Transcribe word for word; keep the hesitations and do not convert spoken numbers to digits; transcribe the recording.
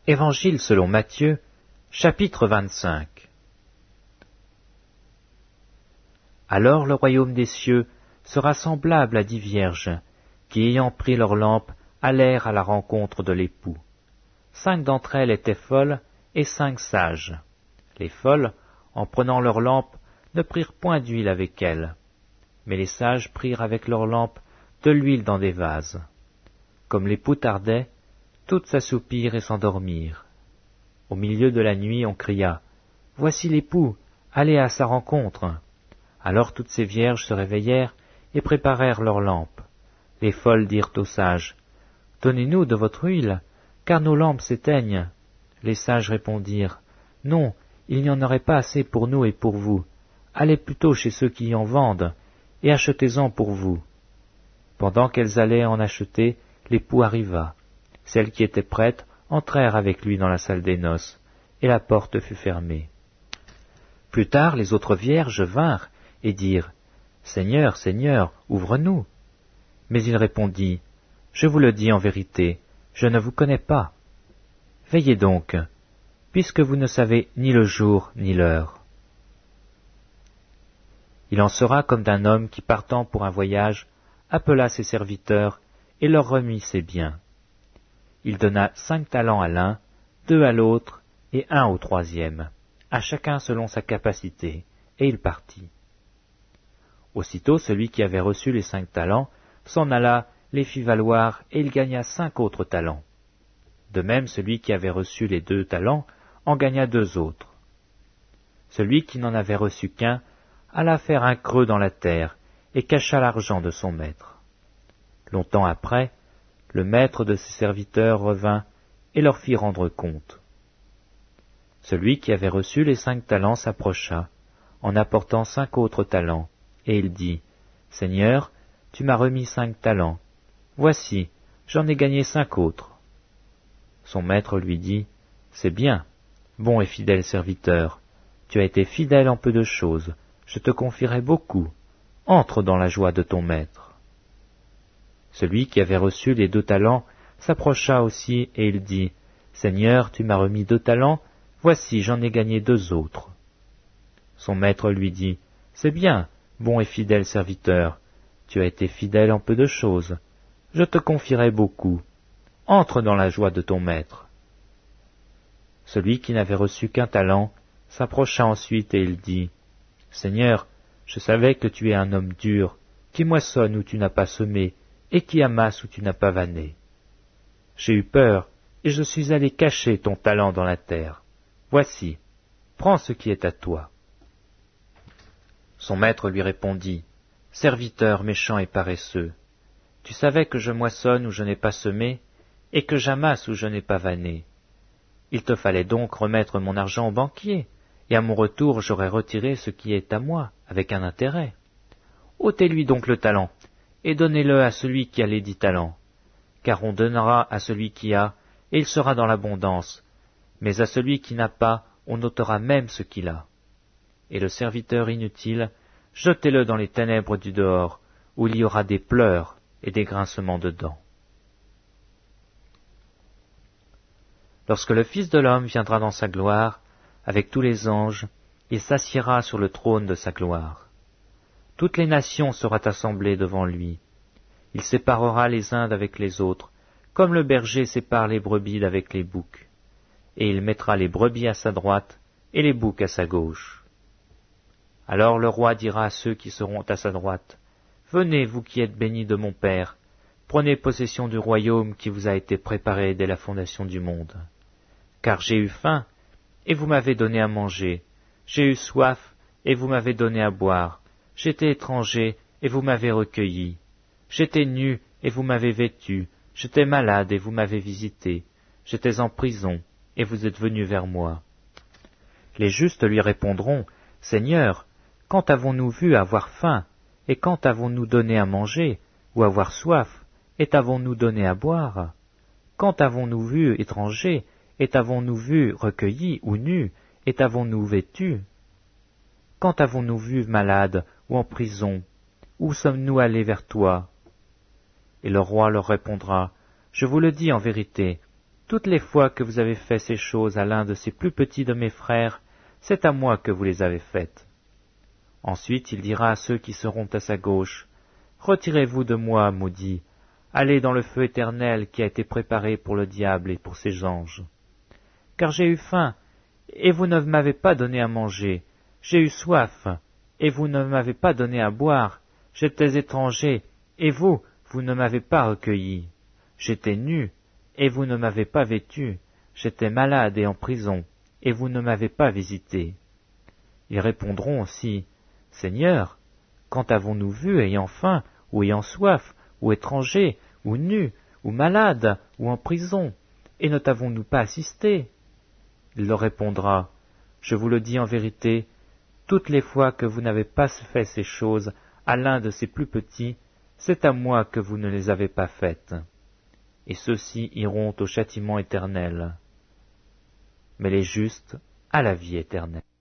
Évangile selon Matthieu, chapitre vingt-cinq. Alors le royaume des cieux sera semblable à dix vierges, qui, ayant pris leurs lampes, allèrent à la rencontre de l'époux. Cinq d'entre elles étaient folles, et cinq sages. Les folles, en prenant leurs lampes, ne prirent point d'huile avec elles, mais les sages prirent avec leurs lampes de l'huile dans des vases. Comme l'époux tardait, toutes s'assoupirent et s'endormirent. Au milieu de la nuit, on cria « Voici l'époux, allez à sa rencontre !» Alors toutes ces vierges se réveillèrent et préparèrent leurs lampes. Les folles dirent aux sages « Donnez-nous de votre huile, car nos lampes s'éteignent. » Les sages répondirent « Non, il n'y en aurait pas assez pour nous et pour vous. Allez plutôt chez ceux qui en vendent, et achetez-en pour vous. » Pendant qu'elles allaient en acheter, l'époux arriva. Celles qui étaient prêtes entrèrent avec lui dans la salle des noces, et la porte fut fermée. Plus tard, les autres vierges vinrent et dirent « Seigneur, Seigneur, ouvre-nous !» Mais il répondit « Je vous le dis en vérité, je ne vous connais pas. Veillez donc, puisque vous ne savez ni le jour ni l'heure. » Il en sera comme d'un homme qui, partant pour un voyage, appela ses serviteurs et leur remit ses biens. Il donna cinq talents à l'un, deux à l'autre et un au troisième, à chacun selon sa capacité, et il partit. Aussitôt celui qui avait reçu les cinq talents s'en alla, les fit valoir, et il gagna cinq autres talents. De même celui qui avait reçu les deux talents en gagna deux autres. Celui qui n'en avait reçu qu'un alla faire un creux dans la terre, et cacha l'argent de son maître. Longtemps après, le maître de ses serviteurs revint et leur fit rendre compte. Celui qui avait reçu les cinq talents s'approcha, en apportant cinq autres talents, et il dit, « Seigneur, tu m'as remis cinq talents. Voici, j'en ai gagné cinq autres. » Son maître lui dit, « C'est bien, bon et fidèle serviteur, tu as été fidèle en peu de choses, je te confierai beaucoup. Entre dans la joie de ton maître. » Celui qui avait reçu les deux talents s'approcha aussi, et il dit, « Seigneur, tu m'as remis deux talents, voici, j'en ai gagné deux autres. » Son maître lui dit, « C'est bien, bon et fidèle serviteur, tu as été fidèle en peu de choses, je te confierai beaucoup. Entre dans la joie de ton maître. » Celui qui n'avait reçu qu'un talent s'approcha ensuite, et il dit, « Seigneur, je savais que tu es un homme dur, qui moissonne où tu n'as pas semé, et qui amasse où tu n'as pas vanné. J'ai eu peur, et je suis allé cacher ton talent dans la terre. Voici, prends ce qui est à toi. » Son maître lui répondit, « Serviteur méchant et paresseux, tu savais que je moissonne où je n'ai pas semé, et que j'amasse où je n'ai pas vanné. Il te fallait donc remettre mon argent au banquier, et à mon retour j'aurais retiré ce qui est à moi, avec un intérêt. Ôtez-lui donc le talent, et donnez-le à celui qui a les dix talents, car on donnera à celui qui a, et il sera dans l'abondance, mais à celui qui n'a pas, on ôtera même ce qu'il a. Et le serviteur inutile, jetez-le dans les ténèbres du dehors, où il y aura des pleurs et des grincements de dents. Lorsque le Fils de l'homme viendra dans sa gloire, avec tous les anges, il s'assiera sur le trône de sa gloire. Toutes les nations seront assemblées devant lui. Il séparera les uns d'avec les autres, comme le berger sépare les brebis d'avec les boucs. Et il mettra les brebis à sa droite et les boucs à sa gauche. Alors le roi dira à ceux qui seront à sa droite, « Venez, vous qui êtes bénis de mon Père, prenez possession du royaume qui vous a été préparé dès la fondation du monde. Car j'ai eu faim, et vous m'avez donné à manger, j'ai eu soif, et vous m'avez donné à boire, j'étais étranger, et vous m'avez recueilli, j'étais nu, et vous m'avez vêtu, j'étais malade, et vous m'avez visité, j'étais en prison, et vous êtes venus vers moi. » Les justes lui répondront, « Seigneur, quand avons-nous vu avoir faim, et quand avons-nous donné à manger, ou avoir soif, et t'avons-nous donné à boire? Quand avons-nous vu étranger, et t'avons-nous vu recueilli ou nu, et t'avons-nous vêtu? Quand avons-nous vu malade ou en prison? Où sommes-nous allés vers toi? » Et le roi leur répondra, « Je vous le dis en vérité, toutes les fois que vous avez fait ces choses à l'un de ces plus petits de mes frères, c'est à moi que vous les avez faites. » Ensuite il dira à ceux qui seront à sa gauche, « Retirez-vous de moi, maudits, allez dans le feu éternel qui a été préparé pour le diable et pour ses anges. Car j'ai eu faim, et vous ne m'avez pas donné à manger, j'ai eu soif, et vous ne m'avez pas donné à boire, j'étais étranger, et vous, vous ne m'avez pas recueilli. J'étais nu, et vous ne m'avez pas vêtu, j'étais malade et en prison, et vous ne m'avez pas visité. » Ils répondront aussi, « Seigneur, quand avons-nous vu ayant faim, ou ayant soif, ou étranger, ou nu, ou malade, ou en prison, et ne t'avons-nous pas assisté ?» Il leur répondra, « Je vous le dis en vérité, toutes les fois que vous n'avez pas fait ces choses à l'un de ces plus petits, c'est à moi que vous ne les avez pas faites. » Et ceux-ci iront au châtiment éternel, mais les justes à la vie éternelle.